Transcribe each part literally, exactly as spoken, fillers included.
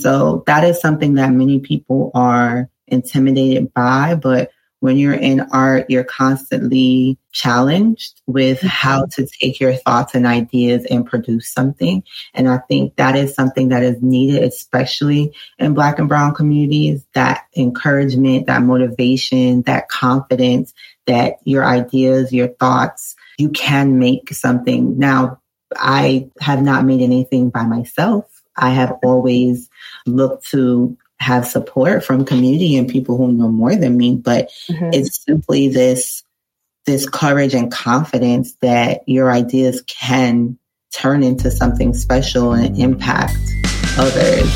So that is something that many people are intimidated by, but when you're in art, you're constantly challenged with mm-hmm. how to take your thoughts and ideas and produce something. And I think that is something that is needed, especially in Black and Brown communities, that encouragement, that motivation, that confidence that your ideas, your thoughts, you can make something. Now, I have not made anything by myself. I have always looked to have support from community and people who know more than me, but mm-hmm. it's simply this, this courage and confidence that your ideas can turn into something special and impact others.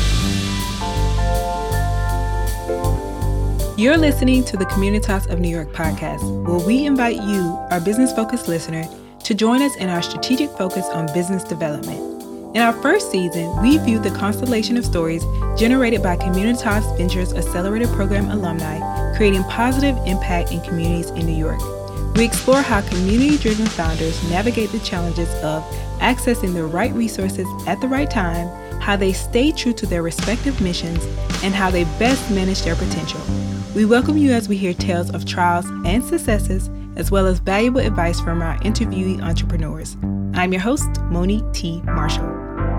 You're listening to the Communitas of New York podcast, where we invite you, our business-focused listener, to join us in our strategic focus on business development. In our first season, we viewed the constellation of stories generated by Communitas Ventures Accelerator Program alumni, creating positive impact in communities in New York. We explore how community-driven founders navigate the challenges of accessing the right resources at the right time, how they stay true to their respective missions, and how they best manage their potential. We welcome you as we hear tales of trials and successes, as well as valuable advice from our interviewee entrepreneurs. I'm your host, Monique T. Marshall.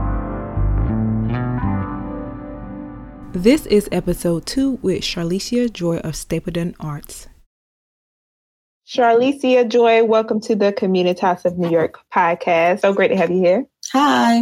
This is episode two with Charlicia Joy of Stapleton Arts. Charlicia Joy, welcome to the Communitas of New York podcast. So great to have you here. Hi.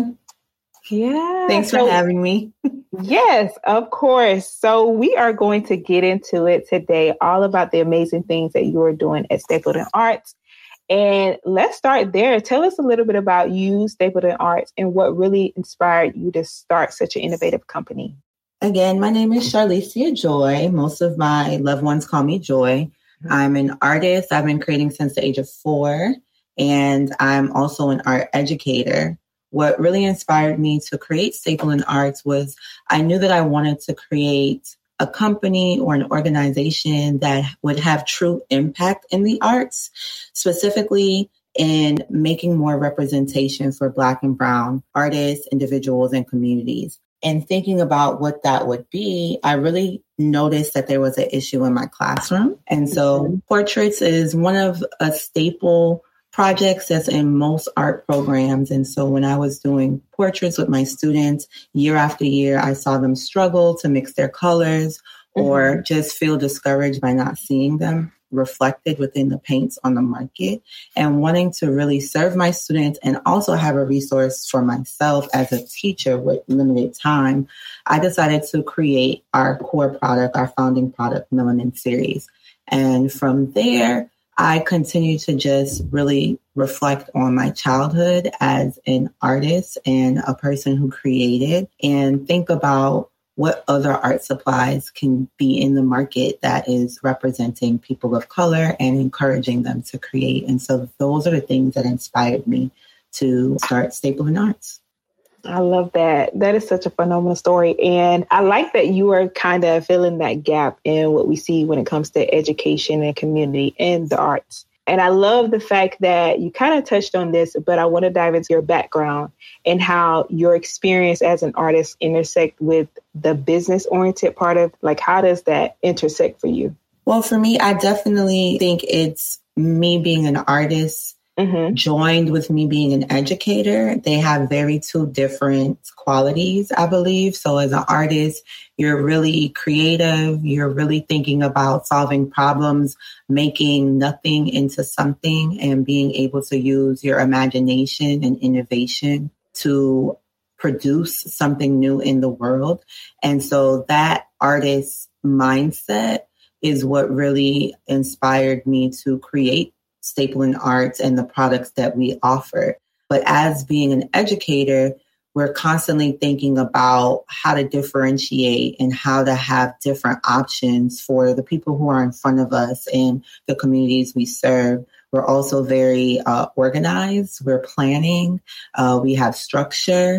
Yeah. Thanks for so, having me. Yes, of course. So we are going to get into it today, all about the amazing things that you are doing at Stapleton Arts. And let's start there. Tell us a little bit about you, Stapleton Arts, and what really inspired you to start such an innovative company. Again, my name is Charlicia Joy. Most of my loved ones call me Joy. Mm-hmm. I'm an artist. I've been creating since the age of four, and I'm also an art educator. What really inspired me to create Stapleton Arts was I knew that I wanted to create a company or an organization that would have true impact in the arts, specifically in making more representation for Black and Brown artists, individuals, and communities. And thinking about what that would be, I really noticed that there was an issue in my classroom. And so mm-hmm. portraits is one of a staple projects that's in most art programs. And so when I was doing portraits with my students year after year, I saw them struggle to mix their colors mm-hmm. or just feel discouraged by not seeing them reflected within the paints on the market, and wanting to really serve my students and also have a resource for myself as a teacher with limited time, I decided to create our core product, our founding product, Melanin Series. And from there, I continue to just really reflect on my childhood as an artist and a person who created, and think about what other art supplies can be in the market that is representing people of color and encouraging them to create. And so those are the things that inspired me to start Stapleton Arts. I love that. That is such a phenomenal story. And I like that you are kind of filling that gap in what we see when it comes to education and community and the arts. And I love the fact that you kind of touched on this, but I want to dive into your background and how your experience as an artist intersect with the business oriented part of, like, how does that intersect for you? Well, for me, I definitely think it's me being an artist mm-hmm. joined with me being an educator. They have very two different qualities, I believe. So as an artist, you're really creative. You're really thinking about solving problems, making nothing into something, and being able to use your imagination and innovation to produce something new in the world. And so that artist mindset is what really inspired me to create Stapleton Arts and the products that we offer. But as being an educator, we're constantly thinking about how to differentiate and how to have different options for the people who are in front of us and the communities we serve. We're also very uh, organized. We're planning. Uh, we have structure.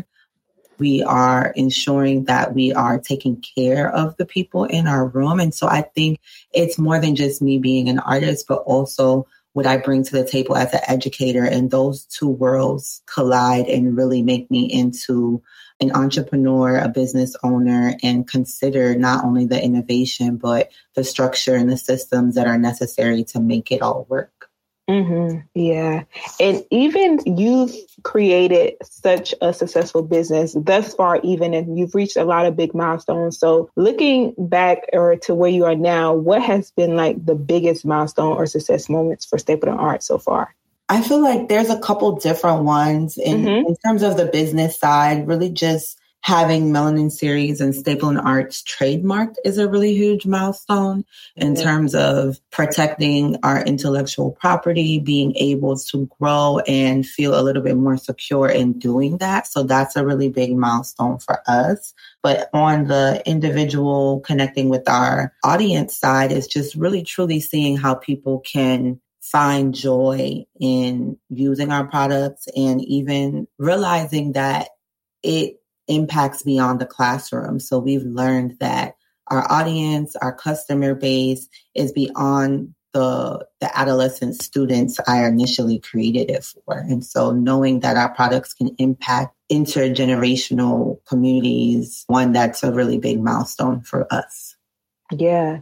We are ensuring that we are taking care of the people in our room. And so I think it's more than just me being an artist, but also what I bring to the table as an educator. And those two worlds collide and really make me into an entrepreneur, a business owner, and consider not only the innovation, but the structure and the systems that are necessary to make it all work. Mm-hmm. Yeah. And even you've created such a successful business thus far, even, and you've reached a lot of big milestones. So looking back or to where you are now, what has been like the biggest milestone or success moments for Stapleton Arts so far? I feel like there's a couple different ones in, mm-hmm. in terms of the business side, really just having Melanin Series and Stapleton Arts trademarked is a really huge milestone in mm-hmm. terms of protecting our intellectual property, being able to grow and feel a little bit more secure in doing that. So that's a really big milestone for us. But on the individual connecting with our audience side is just really truly seeing how people can find joy in using our products and even realizing that it impacts beyond the classroom. So we've learned that our audience, our customer base is beyond the, the adolescent students I initially created it for. And so knowing that our products can impact intergenerational communities, one that's a really big milestone for us. Yeah.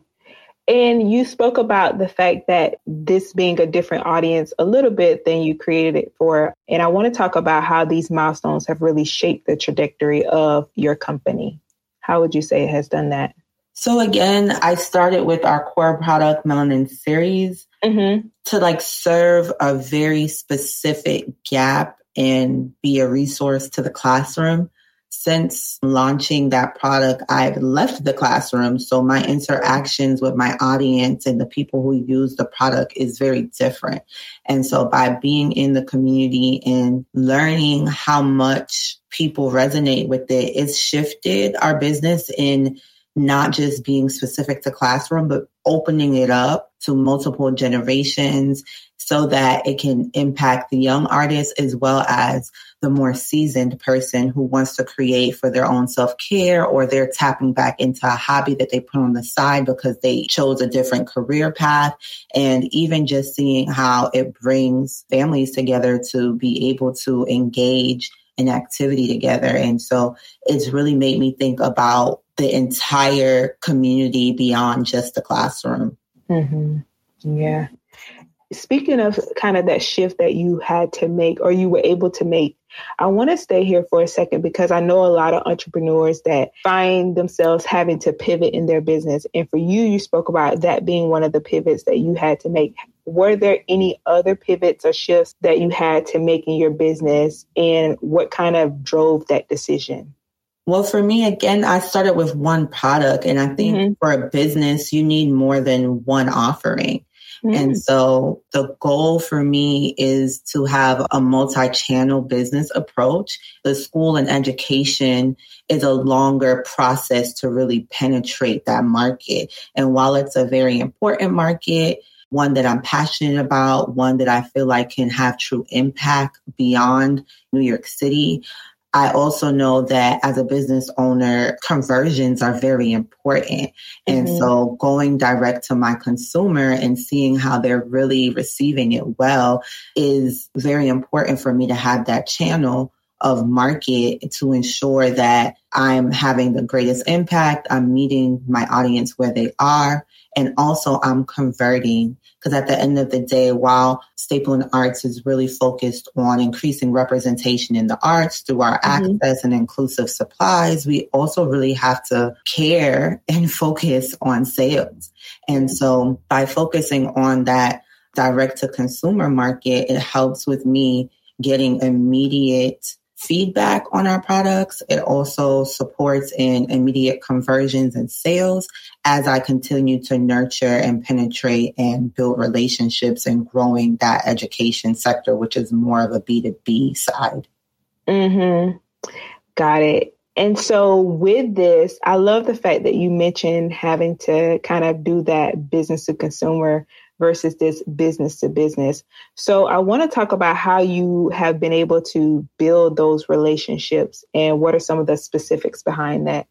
And you spoke about the fact that this being a different audience a little bit than you created it for. And I want to talk about how these milestones have really shaped the trajectory of your company. How would you say it has done that? So again, I started with our core product, Melanin Series, mm-hmm. to like serve a very specific gap and be a resource to the classroom. Since launching that product, I've left the classroom. So my interactions with my audience and the people who use the product is very different. And so by being in the community and learning how much people resonate with it, it's shifted our business in not just being specific to classroom, but opening it up to multiple generations so that it can impact the young artists as well as the more seasoned person who wants to create for their own self-care, or they're tapping back into a hobby that they put on the side because they chose a different career path. And even just seeing how it brings families together to be able to engage in activity together. And so it's really made me think about the entire community beyond just the classroom. Mm-hmm. Yeah. Speaking of kind of that shift that you had to make or you were able to make, I want to stay here for a second because I know a lot of entrepreneurs that find themselves having to pivot in their business. And for you, you spoke about that being one of the pivots that you had to make. Were there any other pivots or shifts that you had to make in your business, and what kind of drove that decision? Well, for me, again, I started with one product, and I think mm-hmm. for a business, you need more than one offering. Mm. And so the goal for me is to have a multi-channel business approach. The school and education is a longer process to really penetrate that market. And while it's a very important market, one that I'm passionate about, one that I feel like can have true impact beyond New York City, I also know that as a business owner, conversions are very important. And mm-hmm. so going direct to my consumer and seeing how they're really receiving it well is very important for me to have that channel of market to ensure that I'm having the greatest impact. I'm meeting my audience where they are. And also I'm converting, because at the end of the day, while Stapleton Arts is really focused on increasing representation in the arts through our mm-hmm. access and inclusive supplies, we also really have to care and focus on sales. And so by focusing on that direct to consumer market, it helps with me getting immediate feedback on our products. It also supports in immediate conversions and sales as I continue to nurture and penetrate and build relationships and growing that education sector, which is more of a B two B side. Mm-hmm. Got it. And so with this, I love the fact that you mentioned having to kind of do that business to consumer versus this business to business. So I want to talk about how you have been able to build those relationships and what are some of the specifics behind that?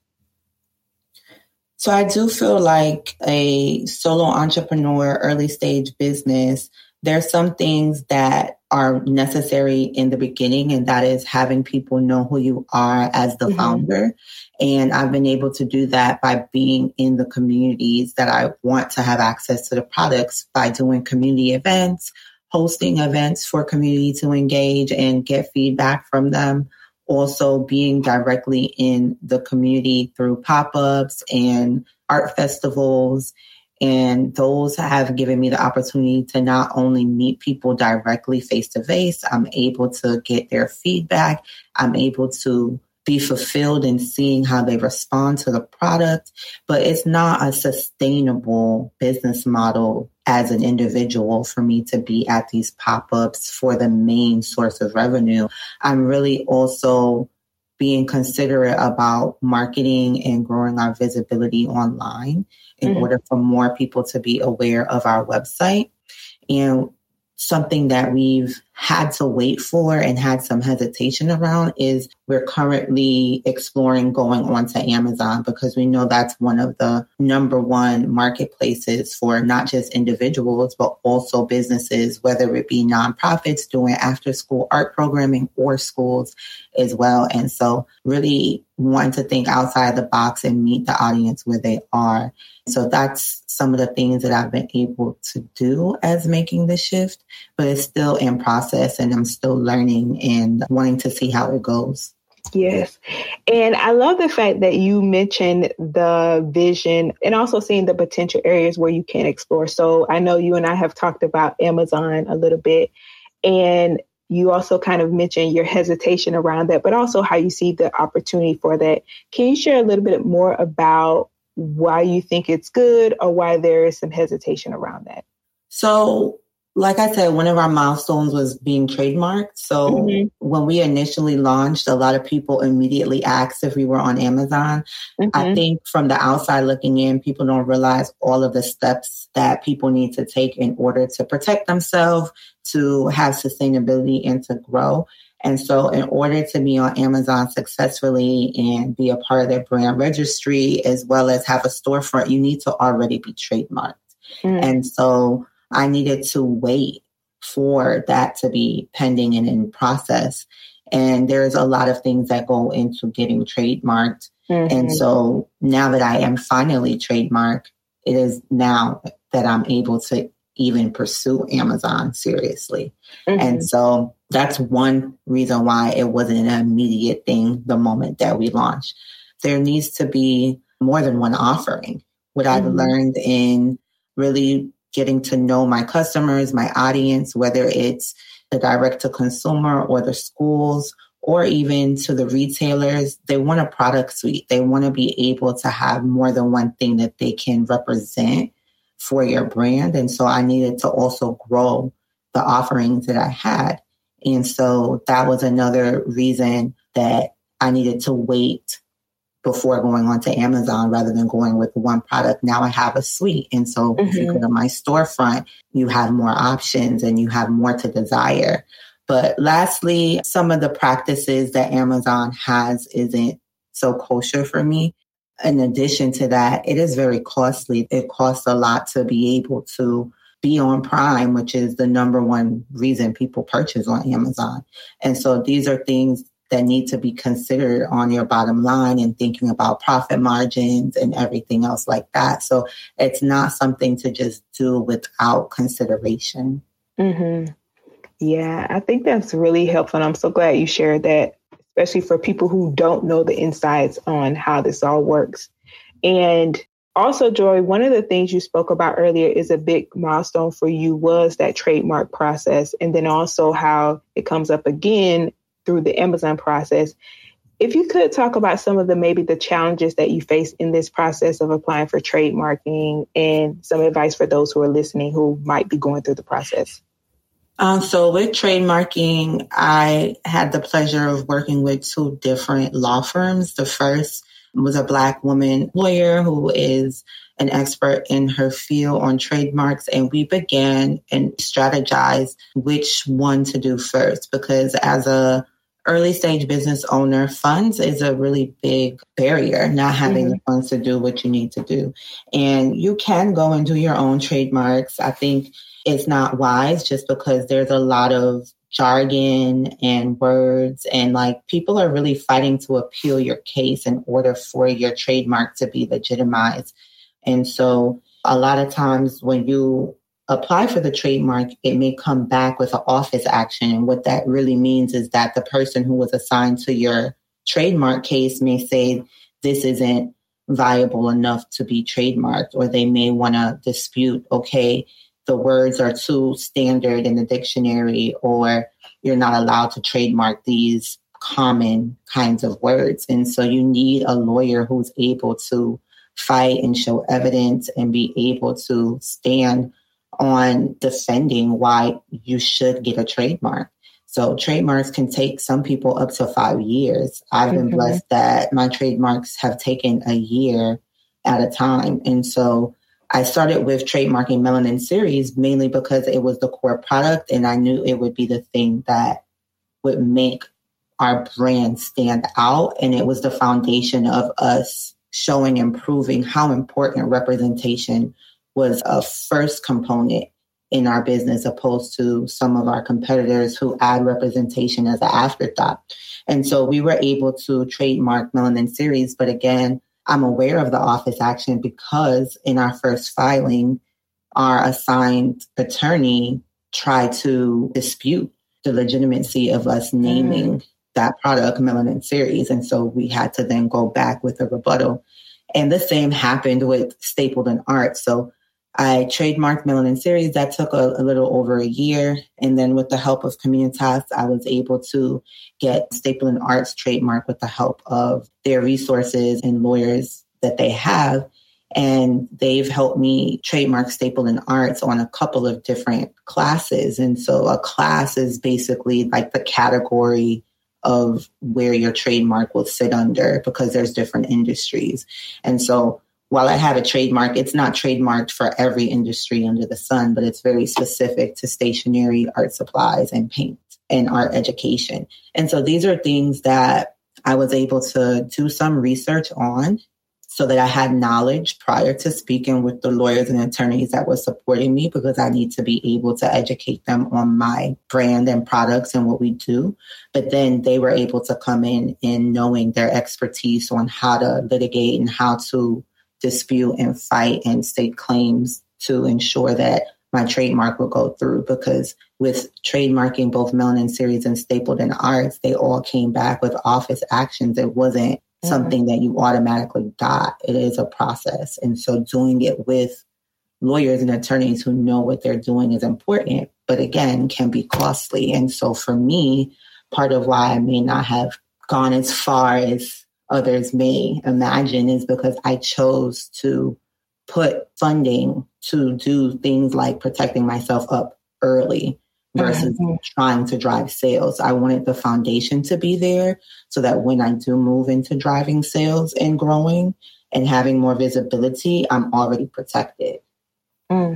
So I do feel like a solo entrepreneur, early stage business, There's some things that are necessary in the beginning, and that is having people know who you are as the mm-hmm. founder. And I've been able to do that by being in the communities that I want to have access to the products, by doing community events, hosting events for community to engage and get feedback from them. Also being directly in the community through pop-ups and art festivals. And those have given me the opportunity to not only meet people directly face to face, I'm able to get their feedback. I'm able to be fulfilled in seeing how they respond to the product. But it's not a sustainable business model as an individual for me to be at these pop-ups for the main source of revenue. I'm really also being considerate about marketing and growing our visibility online in mm-hmm. order for more people to be aware of our website. And something that we've had to wait for and had some hesitation around is we're currently exploring going on to Amazon, because we know that's one of the number one marketplaces for not just individuals, but also businesses, whether it be nonprofits doing after school art programming or schools as well. And so really wanting to think outside the box and meet the audience where they are. So that's some of the things that I've been able to do as making the shift, but it's still in process and I'm still learning and wanting to see how it goes. Yes. And I love the fact that you mentioned the vision and also seeing the potential areas where you can explore. So I know you and I have talked about Amazon a little bit, and you also kind of mentioned your hesitation around that, but also how you see the opportunity for that. Can you share a little bit more about why you think it's good or why there is some hesitation around that? So, like I said, one of our milestones was being trademarked. So mm-hmm. when we initially launched, a lot of people immediately asked if we were on Amazon. Mm-hmm. I think from the outside looking in, people don't realize all of the steps that people need to take in order to protect themselves, to have sustainability, and to grow. And so in order to be on Amazon successfully and be a part of their brand registry, as well as have a storefront, you need to already be trademarked. Mm-hmm. And so I needed to wait for that to be pending and in process. And there's a lot of things that go into getting trademarked. Mm-hmm. And so now that I am finally trademarked, it is now that I'm able to even pursue Amazon seriously. Mm-hmm. And so that's one reason why it wasn't an immediate thing the moment that we launched. There needs to be more than one offering. What mm-hmm. I've learned in really getting to know my customers, my audience, whether it's the direct to consumer or the schools or even to the retailers, they want a product suite. They want to be able to have more than one thing that they can represent for your brand. And so I needed to also grow the offerings that I had. And so that was another reason that I needed to wait before going on to Amazon rather than going with one product. Now I have a suite. And so mm-hmm. if you go to my storefront, you have more options and you have more to desire. But lastly, some of the practices that Amazon has isn't so kosher for me. In addition to that, it is very costly. It costs a lot to be able to be on Prime, which is the number one reason people purchase on Amazon. And so these are things that need to be considered on your bottom line and thinking about profit margins and everything else like that. So it's not something to just do without consideration. Mm-hmm. Yeah, I think that's really helpful. And I'm so glad you shared that, especially for people who don't know the insights on how this all works. And also, Joy, one of the things you spoke about earlier is a big milestone for you was that trademark process. And then also how it comes up again through the Amazon process. If you could talk about some of the maybe the challenges that you face in this process of applying for trademarking and some advice for those who are listening who might be going through the process. Um, so with trademarking, I had the pleasure of working with two different law firms. The first was a Black woman lawyer who is an expert in her field on trademarks. And we began and strategized which one to do first, because as a early stage business owner, funds is a really big barrier, not having mm-hmm. the funds to do what you need to do. And you can go and do your own trademarks. I think it's not wise just because there's a lot of jargon and words, and like people are really fighting to appeal your case in order for your trademark to be legitimized. And so a lot of times when you apply for the trademark, it may come back with an office action. And what that really means is that the person who was assigned to your trademark case may say this isn't viable enough to be trademarked, or they may want to dispute, okay, the words are too standard in the dictionary, or you're not allowed to trademark these common kinds of words. And so you need a lawyer who's able to fight and show evidence and be able to stand on defending why you should get a trademark. So trademarks can take some people up to five years. I've been mm-hmm. blessed that my trademarks have taken a year at a time. And so I started with trademarking Melanin Series mainly because it was the core product, and I knew it would be the thing that would make our brand stand out. And it was the foundation of us showing and proving how important representation was a first component in our business, opposed to some of our competitors who add representation as an afterthought. And so we were able to trademark Melanin Series. But again, I'm aware of the office action because in our first filing, our assigned attorney tried to dispute the legitimacy of us naming mm. that product Melanin Series. And so we had to then go back with a rebuttal. And the same happened with Stapleton Art. So I trademarked Melanin Series. That took a, a little over a year. And then with the help of Communitas, I was able to get Stapleton Art's trademark with the help of their resources and lawyers that they have. And they've helped me trademark Stapleton Arts on a couple of different classes. And so a class is basically like the category of where your trademark will sit under, because there's different industries. And so while I have a trademark, it's not trademarked for every industry under the sun, but it's very specific to stationery, art supplies, and paint and art education. And so these are things that I was able to do some research on so that I had knowledge prior to speaking with the lawyers and attorneys that were supporting me, because I need to be able to educate them on my brand and products and what we do. But then they were able to come in in knowing their expertise on how to litigate and how to dispute and fight and state claims to ensure that my trademark will go through. Because with trademarking both Melanin Series and Stapleton Arts, they all came back with office actions. It wasn't mm-hmm. something that you automatically got. It is a process. And so doing it with lawyers and attorneys who know what they're doing is important, but again, can be costly. And so for me, part of why I may not have gone as far as others may imagine is because I chose to put funding to do things like protecting myself up early versus mm-hmm. trying to drive sales. I wanted the foundation to be there so that when I do move into driving sales and growing and having more visibility, I'm already protected. Mm.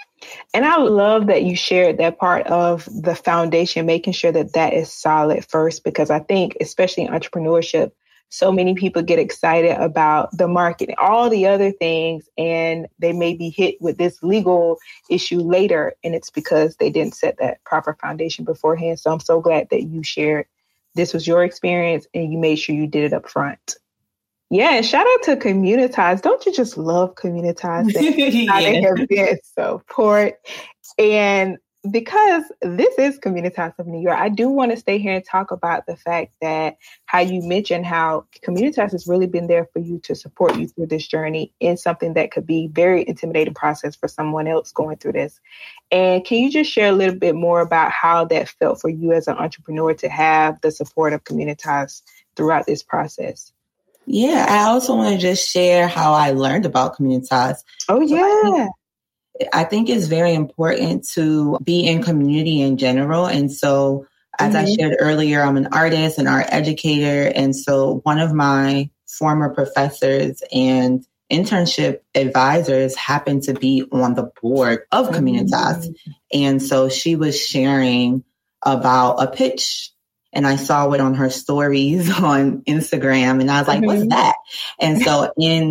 And I love that you shared that part of the foundation, making sure that that is solid first, because I think, especially in entrepreneurship, so many people get excited about the market and all the other things, and they may be hit with this legal issue later. And it's because they didn't set that proper foundation beforehand. So I'm so glad that you shared this was your experience and you made sure you did it up front. Yeah, and shout out to Communitas. Don't you just love Communitas? Yeah. How they have been support. And because this is Communitas of New York, I do want to stay here and talk about the fact that how you mentioned how Communitas has really been there for you to support you through this journey in something that could be very intimidating process for someone else going through this. And can you just share a little bit more about how that felt for you as an entrepreneur to have the support of Communitas throughout this process? Yeah, I also want to just share how I learned about Communitas. Oh, yeah. So I think it's very important to be in community in general. And so, as mm-hmm. I shared earlier, I'm an artist, an art educator. And so one of my former professors and internship advisors happened to be on the board of Communitas. Mm-hmm. And so she was sharing about a pitch. And I saw it on her stories on Instagram. And I was like, mm-hmm. what's that? And so in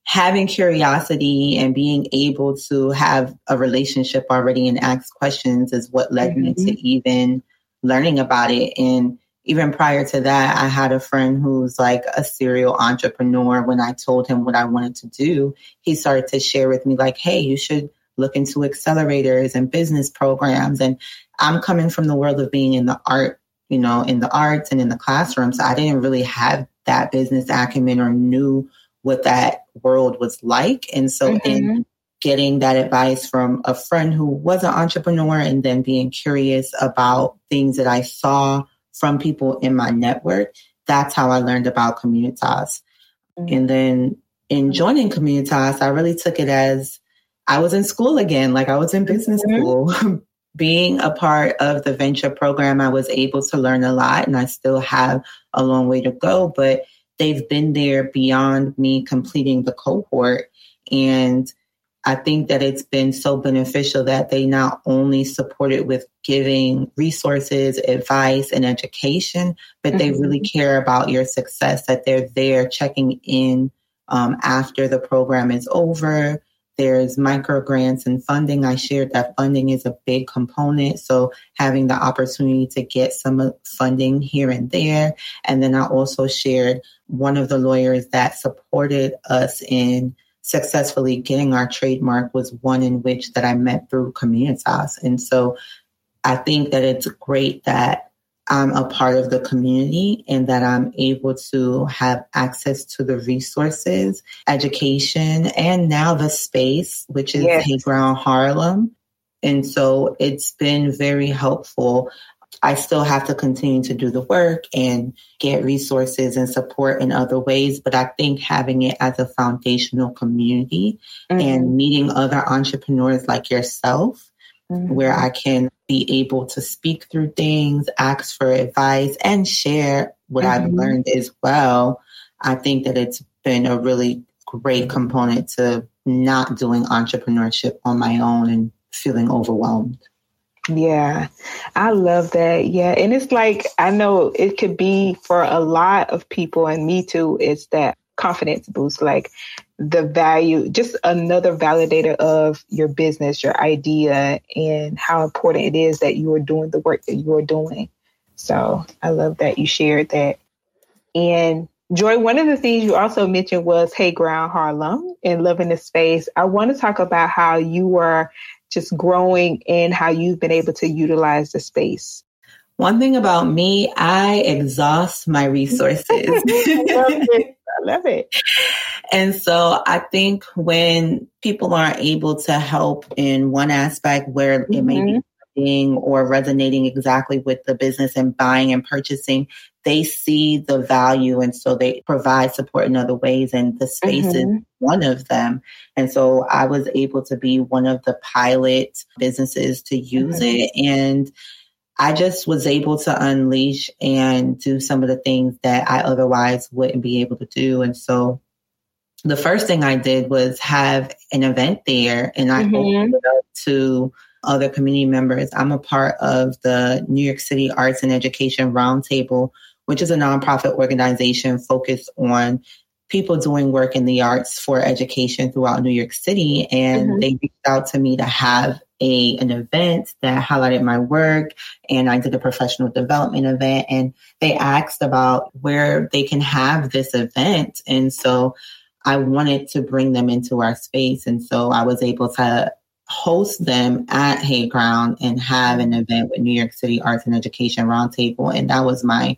having curiosity and being able to have a relationship already and ask questions is what led mm-hmm. me to even learning about it. And even prior to that, I had a friend who's like a serial entrepreneur. When I told him what I wanted to do, he started to share with me like, hey, you should look into accelerators and business programs. And I'm coming from the world of being in the art, you know, in the arts and in the classroom. So I didn't really have that business acumen or knew what that world was like. And so mm-hmm. in getting that advice from a friend who was an entrepreneur and then being curious about things that I saw from people in my network, that's how I learned about Communitas. Mm-hmm. And then in joining Communitas, I really took it as I was in school again, like I was in business mm-hmm. school. Being a part of the venture program, I was able to learn a lot, and I still have a long way to go, but they've been there beyond me completing the cohort. And I think that it's been so beneficial that they not only support it with giving resources, advice, and education, but mm-hmm. they really care about your success, that they're there checking in um, after the program is over. There's micro grants and funding. I shared that funding is a big component. So having the opportunity to get some funding here and there. And then I also shared one of the lawyers that supported us in successfully getting our trademark was one in which that I met through Communitas. And so I think that it's great that I'm a part of the community and that I'm able to have access to the resources, education, and now the space, which is yes. Hay Ground Harlem. And so it's been very helpful. I still have to continue to do the work and get resources and support in other ways. But I think having it as a foundational community mm-hmm. and meeting other entrepreneurs like yourself, mm-hmm. where I can be able to speak through things, ask for advice, and share what mm-hmm. I've learned as well. I think that it's been a really great component to not doing entrepreneurship on my own and feeling overwhelmed. Yeah, I love that. Yeah. And it's like, I know it could be for a lot of people, and me too, it's that confidence boost, like the value, just another validator of your business, your idea, and how important it is that you are doing the work that you are doing. So I love that you shared that. And Joy, one of the things you also mentioned was Hay Ground Harlem and loving the space. I want to talk about how you were just growing and how you've been able to utilize the space. One thing about me, I exhaust my resources. I love it. I love it. And so I think when people aren't able to help in one aspect where mm-hmm. it may be working or resonating exactly with the business and buying and purchasing, they see the value. And so they provide support in other ways. And the space mm-hmm. is one of them. And so I was able to be one of the pilot businesses to use mm-hmm. it. And I just was able to unleash and do some of the things that I otherwise wouldn't be able to do. And so the first thing I did was have an event there, and I mm-hmm. opened it up to other community members. I'm a part of the New York City Arts and Education Roundtable, which is a nonprofit organization focused on people doing work in the arts for education throughout New York City. And mm-hmm. they reached out to me to have a an event that highlighted my work. And I did a professional development event, and they asked about where they can have this event. And so I wanted to bring them into our space. And so I was able to host them at Hay Ground and have an event with New York City Arts and Education Roundtable. And that was my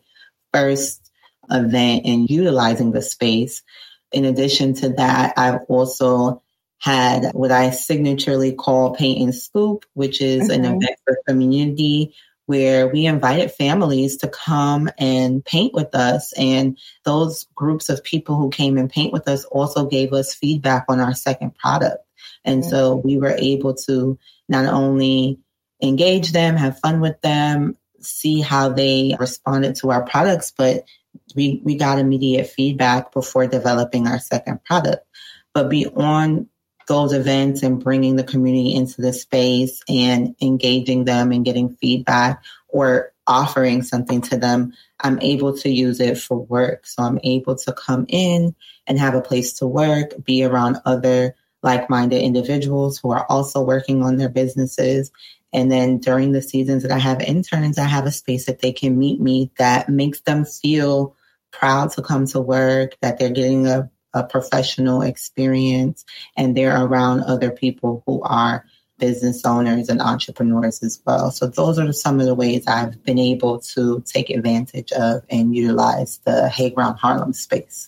first event in utilizing the space. In addition to that, I've also had what I signaturely call Paint and Scoop, which is mm-hmm. an event for community where we invited families to come and paint with us. And those groups of people who came and paint with us also gave us feedback on our second product. And mm-hmm. so we were able to not only engage them, have fun with them, see how they responded to our products, but we, we got immediate feedback before developing our second product. But beyond those events and bringing the community into the space and engaging them and getting feedback, or offering something to them, I'm able to use it for work. So I'm able to come in and have a place to work, be around other like-minded individuals who are also working on their businesses. And then during the seasons that I have interns, I have a space that they can meet me that makes them feel proud to come to work, that they're getting a, a professional experience, and they're around other people who are business owners and entrepreneurs as well. So those are some of the ways I've been able to take advantage of and utilize the Hayground Harlem space.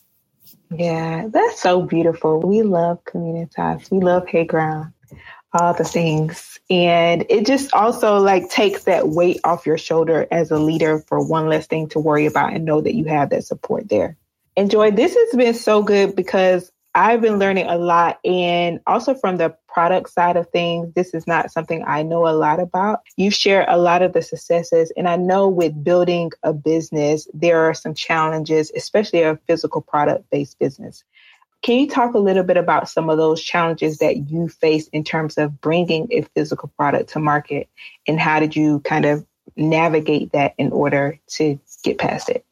Yeah, that's so beautiful. We love Communitas. We love Hayground, all the things. And it just also like takes that weight off your shoulder as a leader for one less thing to worry about and know that you have that support there. And Joy, this has been so good because I've been learning a lot, and also from the product side of things, this is not something I know a lot about. You share a lot of the successes, and I know with building a business, there are some challenges, especially a physical product-based business. Can you talk a little bit about some of those challenges that you face in terms of bringing a physical product to market, and how did you kind of navigate that in order to get past it?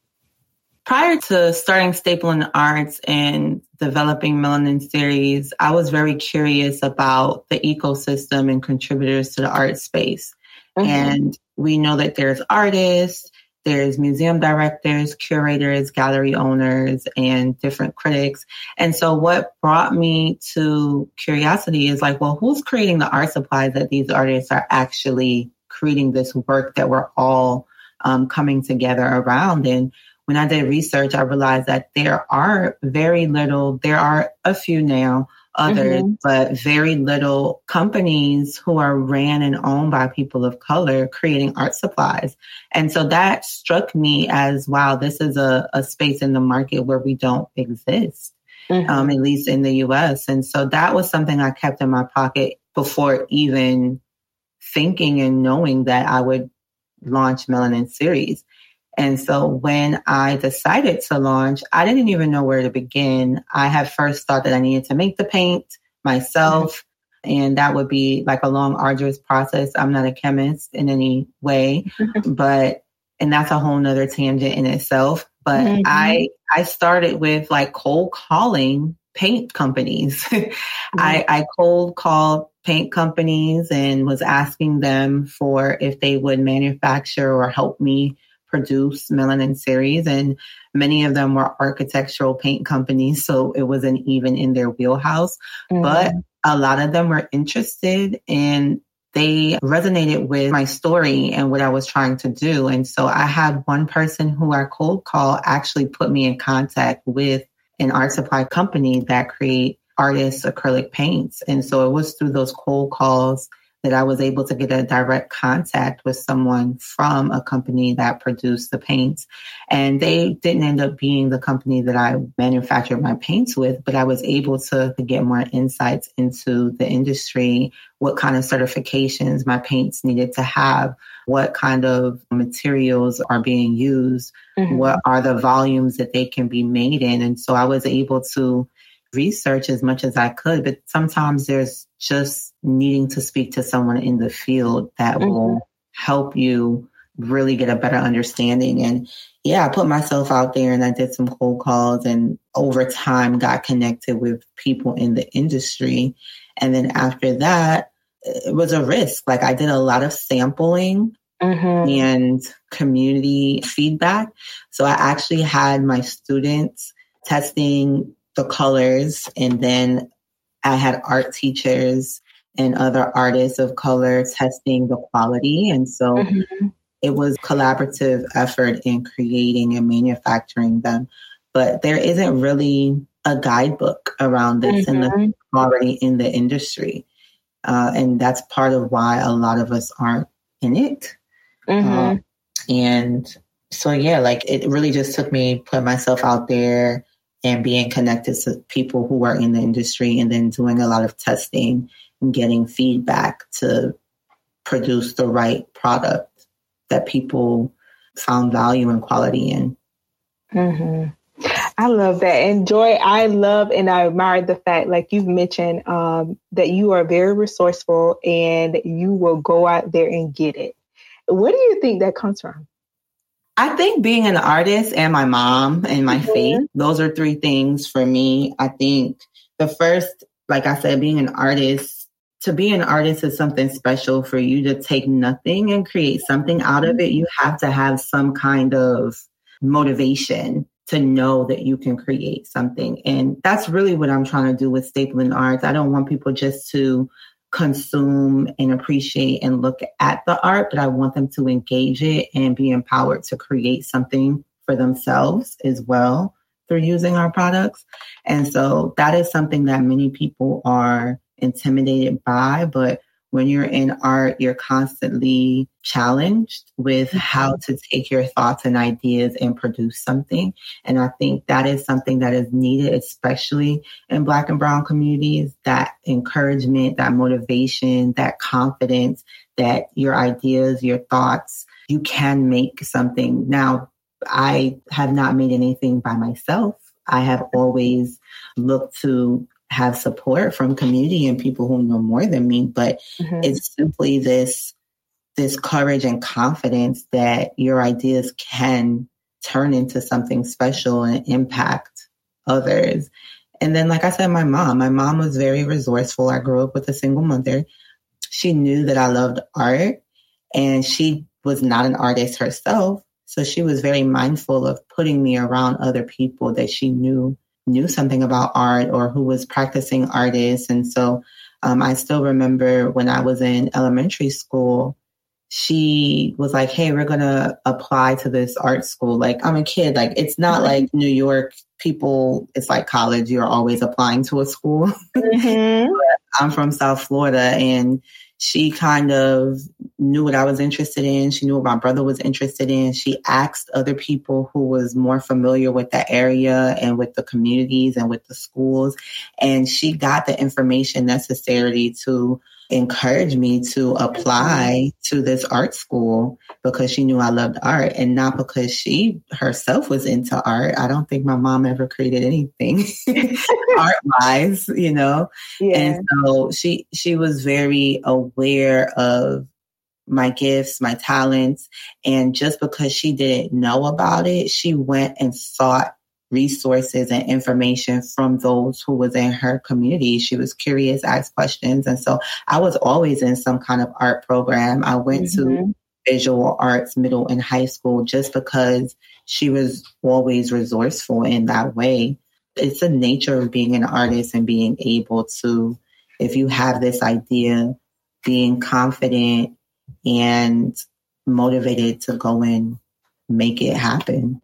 Prior to starting Staple in the Arts and developing Melanin Series, I was very curious about the ecosystem and contributors to the art space. Mm-hmm. And we know that there's artists, there's museum directors, curators, gallery owners, and different critics. And so what brought me to curiosity is like, well, who's creating the art supplies that these artists are actually creating this work that we're all um, coming together around? And when I did research, I realized that there are very little, there are a few now, others, mm-hmm. but very little companies who are ran and owned by people of color creating art supplies. And so that struck me as, wow, this is a, a space in the market where we don't exist, mm-hmm. um, at least in the U S. And so that was something I kept in my pocket before even thinking and knowing that I would launch Melanin Series. And so when I decided to launch, I didn't even know where to begin. I had first thought that I needed to make the paint myself, mm-hmm. and that would be like a long, arduous process. I'm not a chemist in any way, but, and that's a whole nother tangent in itself. But mm-hmm. I, I started with like cold calling paint companies. mm-hmm. I, I cold called paint companies and was asking them for if they would manufacture or help me produce Melanin Series, and many of them were architectural paint companies, so it wasn't even in their wheelhouse. Mm-hmm. But a lot of them were interested, and they resonated with my story and what I was trying to do. And so I had one person who I cold call actually put me in contact with an art supply company that create artist acrylic paints. And so it was through those cold calls that I was able to get a direct contact with someone from a company that produced the paints. And they didn't end up being the company that I manufactured my paints with, but I was able to get more insights into the industry, what kind of certifications my paints needed to have, what kind of materials are being used, mm-hmm. what are the volumes that they can be made in. And so I was able to research as much as I could, but sometimes there's just needing to speak to someone in the field that mm-hmm. will help you really get a better understanding. And yeah, I put myself out there and I did some cold calls, and over time got connected with people in the industry. And then after that, it was a risk. Like I did a lot of sampling mm-hmm. and community feedback. So I actually had my students testing the colors, and then I had art teachers and other artists of color testing the quality. And so mm-hmm. it was collaborative effort in creating and manufacturing them. But there isn't really a guidebook around this mm-hmm. in the, already in the industry. Uh, and that's part of why a lot of us aren't in it. Mm-hmm. Uh, and so, yeah, like it really just took me putting myself out there and being connected to people who are in the industry, and then doing a lot of testing and getting feedback to produce the right product that people found value and quality in. Mm-hmm. I love that. And Joy, I love and I admire the fact, like you've mentioned, um, that you are very resourceful and you will go out there and get it. Where do you think that comes from? I think being an artist and my mom and my mm-hmm. faith, those are three things for me. I think the first, like I said, being an artist, to be an artist is something special. For you to take nothing and create something out of it, you have to have some kind of motivation to know that you can create something. And that's really what I'm trying to do with Stapleton Arts. I don't want people just to consume and appreciate and look at the art, but I want them to engage it and be empowered to create something for themselves as well through using our products. And so that is something that many people are intimidated by, but when you're in art, you're constantly challenged with mm-hmm. how to take your thoughts and ideas and produce something. And I think that is something that is needed, especially in Black and Brown communities, that encouragement, that motivation, that confidence that your ideas, your thoughts, you can make something. Now, I have not made anything by myself. I have always looked to have support from community and people who know more than me, but mm-hmm. it's simply this, this courage and confidence that your ideas can turn into something special and impact others. And then, like I said, my mom, my mom was very resourceful. I grew up with a single mother. She knew that I loved art, and she was not an artist herself. So she was very mindful of putting me around other people that she knew knew something about art or who was practicing artists. And so um, I still remember when I was in elementary school, she was like, hey, we're going to apply to this art school. Like, I'm a kid. Like, it's not like New York people. It's like college. You're always applying to a school. Mm-hmm. I'm from South Florida, and she kind of knew what I was interested in. She knew what my brother was interested in. She asked other people who was more familiar with that area and with the communities and with the schools. And she got the information necessary to encourage me to apply to this art school because she knew I loved art and not because she herself was into art. I don't think my mom ever created anything art-wise, you know? Yeah. And so she, she was very aware of my gifts, my talents. And just because she didn't know about it, she went and sought resources and information from those who was in her community. She was curious, asked questions. And so I was always in some kind of art program. I went mm-hmm. to visual arts middle and high school just because she was always resourceful in that way. It's the nature of being an artist and being able to, if you have this idea, being confident and motivated to go and make it happen.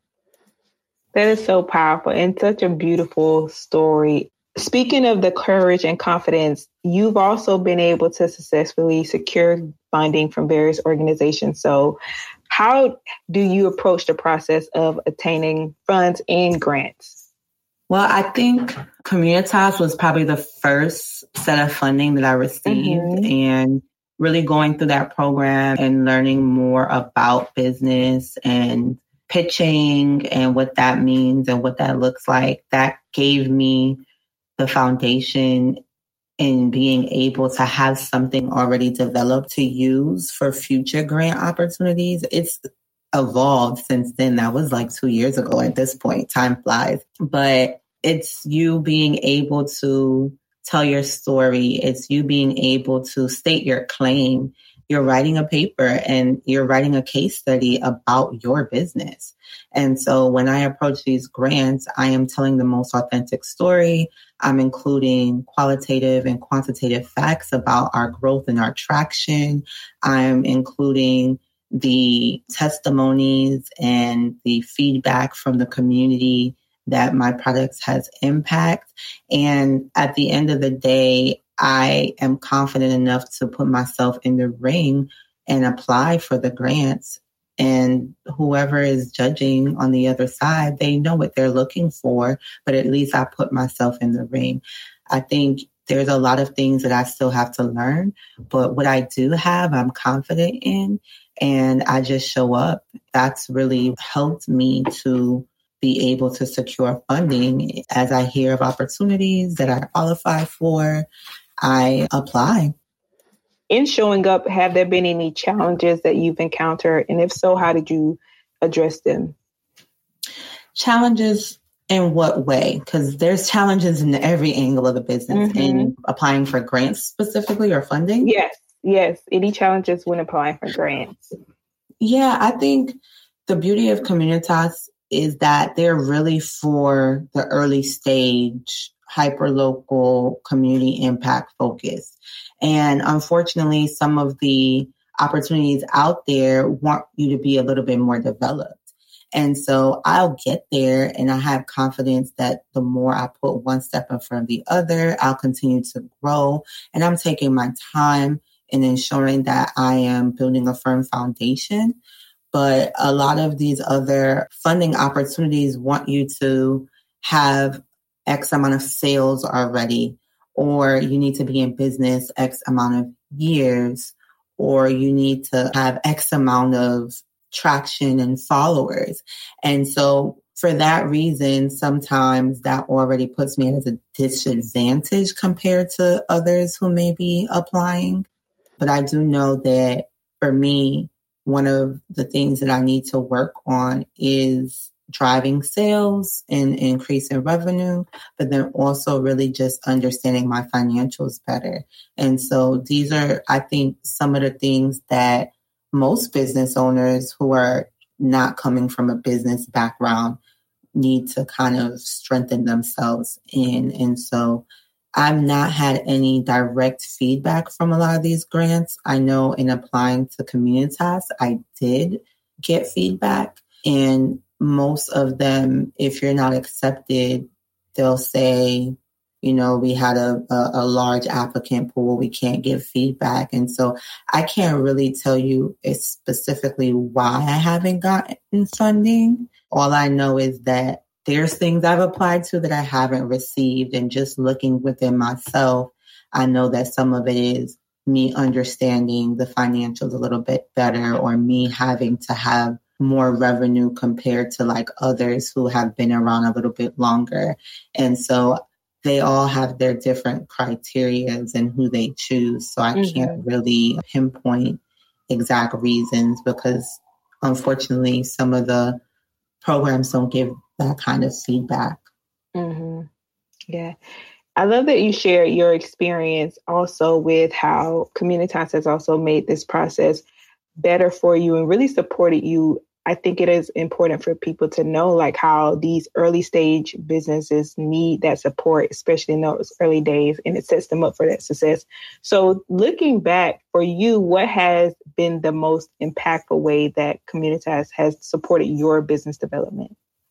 That is so powerful and such a beautiful story. Speaking of the courage and confidence, you've also been able to successfully secure funding from various organizations. So how do you approach the process of attaining funds and grants? Well, I think Communitas was probably the first set of funding that I received, mm-hmm. and really going through that program and learning more about business and pitching and what that means and what that looks like, that gave me the foundation in being able to have something already developed to use for future grant opportunities. It's evolved since then. That was like two years ago at this point. Time flies. But it's you being able to tell your story. It's you being able to state your claim. You're writing a paper and you're writing a case study about your business. And so when I approach these grants, I am telling the most authentic story. I'm including qualitative and quantitative facts about our growth and our traction. I'm including the testimonies and the feedback from the community that my products has impact. And at the end of the day, I am confident enough to put myself in the ring and apply for the grants. And whoever is judging on the other side, they know what they're looking for, but at least I put myself in the ring. I think there's a lot of things that I still have to learn, but what I do have, I'm confident in, and I just show up. That's really helped me to be able to secure funding. As I hear of opportunities that I qualify for, I apply. In showing up, have there been any challenges that you've encountered? And if so, how did you address them? Challenges in what way? Because there's challenges in every angle of the business. Mm-hmm. In applying for grants specifically or funding? Yes, yes. Any challenges when applying for grants? Yeah, I think the beauty of Communitas is that they're really for the early stage, hyper-local community impact focus. And unfortunately, some of the opportunities out there want you to be a little bit more developed. And so I'll get there, and I have confidence that the more I put one step in front of the other, I'll continue to grow. And I'm taking my time in ensuring that I am building a firm foundation. But a lot of these other funding opportunities want you to have X amount of sales already, or you need to be in business X amount of years, or you need to have X amount of traction and followers. And so for that reason, sometimes that already puts me at a disadvantage compared to others who may be applying. But I do know that for me, one of the things that I need to work on is driving sales and increasing revenue, but then also really just understanding my financials better. And so these are, I think, some of the things that most business owners who are not coming from a business background need to kind of strengthen themselves in. And so I've not had any direct feedback from a lot of these grants. I know in applying to Communitas, I did get feedback. And most of them, if you're not accepted, they'll say, you know, we had a, a, a large applicant pool, we can't give feedback. And so I can't really tell you specifically why I haven't gotten funding. All I know is that there's things I've applied to that I haven't received. And just looking within myself, I know that some of it is me understanding the financials a little bit better, or me having to have more revenue compared to like others who have been around a little bit longer. And so they all have their different criterias and who they choose. So I mm-hmm. can't really pinpoint exact reasons, because unfortunately, some of the programs don't give that kind of feedback. Mm-hmm. Yeah. I love that you share your experience also with how Communitas has also made this process better for you and really supported you. I think it is important for people to know like how these early stage businesses need that support, especially in those early days, and it sets them up for that success. So looking back for you, what has been the most impactful way that Communitas has supported your business development?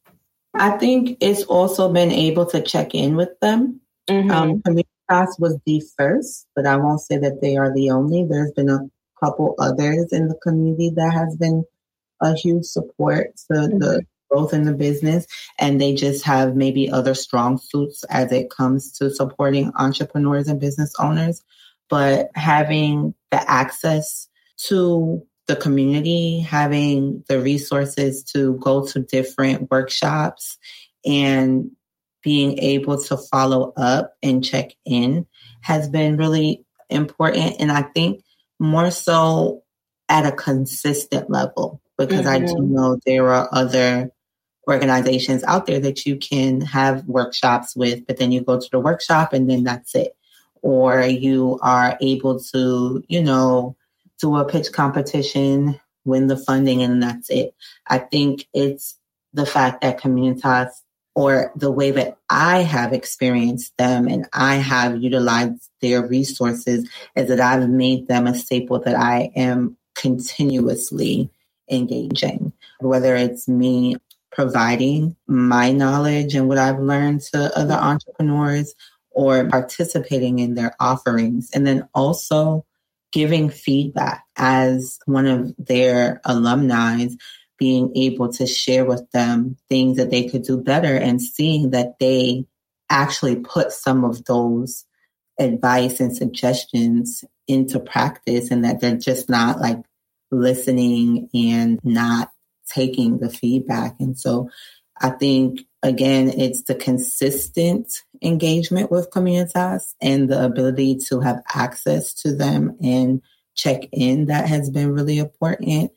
I think it's also been able to check in with them. Mm-hmm. Um, Communitas was the first, but I won't say that they are the only. There's been a couple others in the community that has been a huge support to mm-hmm. the growth in the business, and they just have maybe other strong suits as it comes to supporting entrepreneurs and business owners. But having the access to the community, having the resources to go to different workshops, and being able to follow up and check in has been really important. And I think more so at a consistent level, because mm-hmm. I do know there are other organizations out there that you can have workshops with, but then you go to the workshop and then that's it. Or you are able to, you know, do a pitch competition, win the funding, and that's it. I think it's the fact that Communitas, or the way that I have experienced them and I have utilized their resources, is that I've made them a staple that I am continuously engaging, whether it's me providing my knowledge and what I've learned to other entrepreneurs, or participating in their offerings, and then also giving feedback as one of their alumni, being able to share with them things that they could do better, and seeing that they actually put some of those advice and suggestions into practice, and that they're just not like listening and not taking the feedback. And so I think, again, it's the consistent engagement with Communitas and the ability to have access to them and check in that has been really important.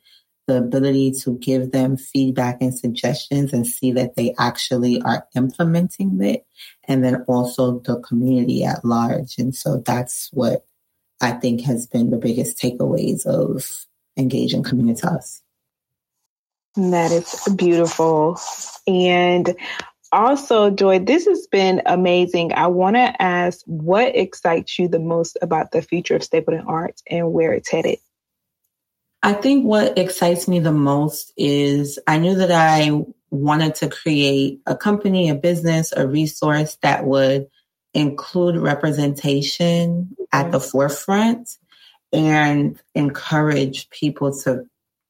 the ability to give them feedback and suggestions and see that they actually are implementing it, and then also the community at large. And so that's what I think has been the biggest takeaways of engaging Communitas. That is beautiful. And also, Joy, this has been amazing. I want to ask, what excites you the most about the future of Stapleton Arts and where it's headed? I think what excites me the most is I knew that I wanted to create a company, a business, a resource that would include representation mm-hmm. at the forefront and encourage people to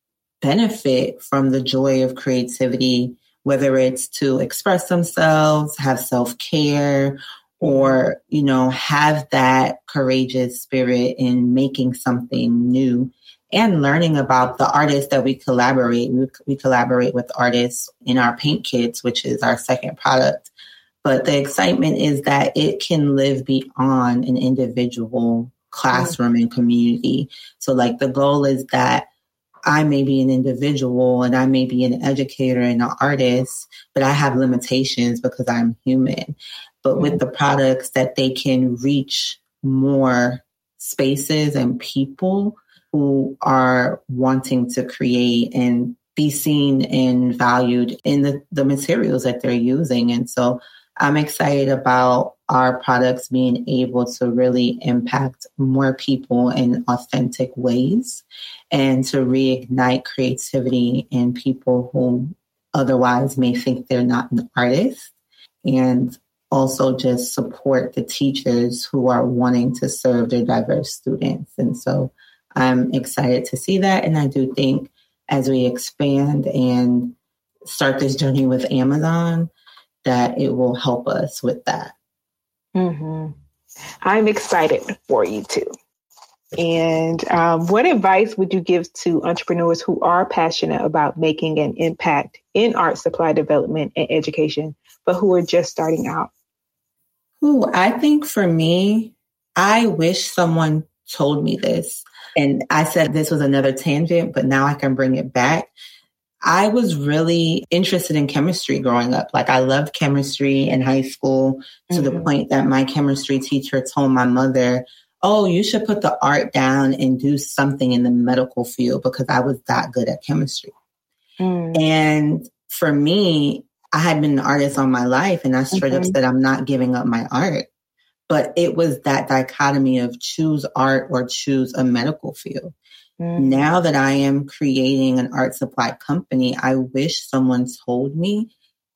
benefit from the joy of creativity, whether it's to express themselves, have self-care, or, you know, have that courageous spirit in making something new. And learning about the artists that we collaborate. We, we collaborate with artists in our paint kits, which is our second product. But the excitement is that it can live beyond an individual classroom and community. So like the goal is that I may be an individual and I may be an educator and an artist, but I have limitations because I'm human. But with the products that they can reach more spaces and people who are wanting to create and be seen and valued in the, the materials that they're using. And so I'm excited about our products being able to really impact more people in authentic ways and to reignite creativity in people who otherwise may think they're not an artist, and also just support the teachers who are wanting to serve their diverse students. And so I'm excited to see that. And I do think as we expand and start this journey with Amazon, that it will help us with that. Mm-hmm. I'm excited for you too. And um, what advice would you give to entrepreneurs who are passionate about making an impact in art supply development and education, but who are just starting out? Ooh, I think for me, I wish someone told me this. And I said this was another tangent, but now I can bring it back. I was really interested in chemistry growing up. Like I loved chemistry in high school to mm-hmm. the point that my chemistry teacher told my mother, oh, you should put the art down and do something in the medical field because I was that good at chemistry. Mm. And for me, I had been an artist all my life and I straight mm-hmm. up said, I'm not giving up my art. But it was that dichotomy of choose art or choose a medical field. Mm. Now that I am creating an art supply company, I wish someone told me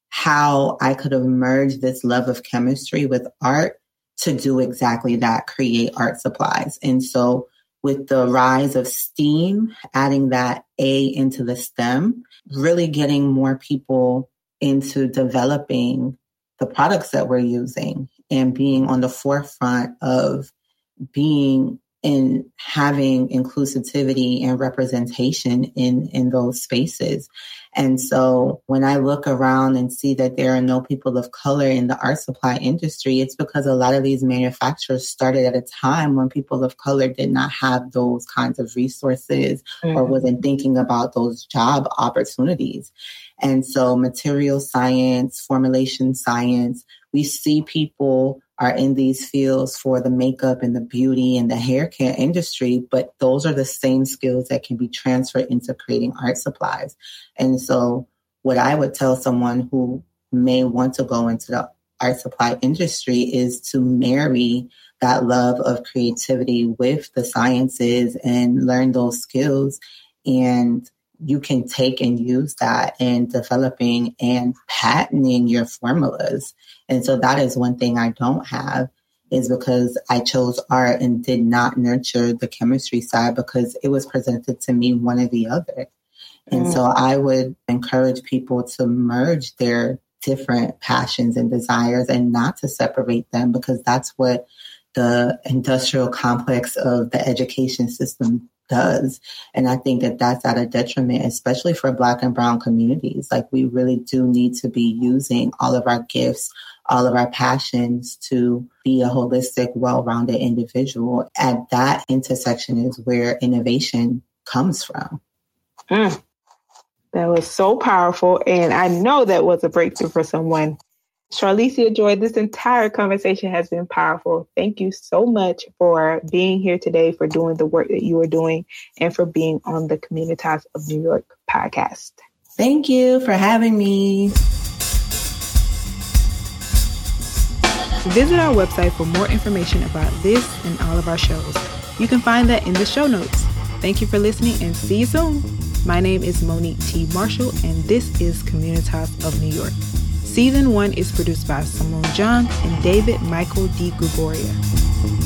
how I could have merged this love of chemistry with art to do exactly that, create art supplies. And so with the rise of STEAM, adding that A into the STEM, really getting more people into developing the products that we're using and being on the forefront of being in having inclusivity and representation in, in those spaces. And so when I look around and see that there are no people of color in the art supply industry, it's because a lot of these manufacturers started at a time when people of color did not have those kinds of resources mm-hmm. or wasn't thinking about those job opportunities. And so material science, formulation science, we see people are in these fields for the makeup and the beauty and the hair care industry, but those are the same skills that can be transferred into creating art supplies. And so what I would tell someone who may want to go into the art supply industry is to marry that love of creativity with the sciences and learn those skills. And you can take and use that in developing and patenting your formulas. And so that is one thing I don't have, is because I chose art and did not nurture the chemistry side because it was presented to me one or the other. And mm. so I would encourage people to merge their different passions and desires and not to separate them, because that's what the industrial complex of the education system does. And I think that that's at a detriment, especially for Black and Brown communities. Like, we really do need to be using all of our gifts, all of our passions to be a holistic, well-rounded individual. At that intersection is where innovation comes from. Mm, That was so powerful. And I know that was a breakthrough for someone. Charlicia Joy, this entire conversation has been powerful. Thank you so much for being here today, for doing the work that you are doing, and for being on the Communitas of New York podcast. Thank you for having me. Visit our website for more information about this and all of our shows. You can find that in the show notes. Thank you for listening and see you soon. My name is Monique T. Marshall, and this is Communitas of New York. Season one is produced by Simone John and David Michael D. Gregoria.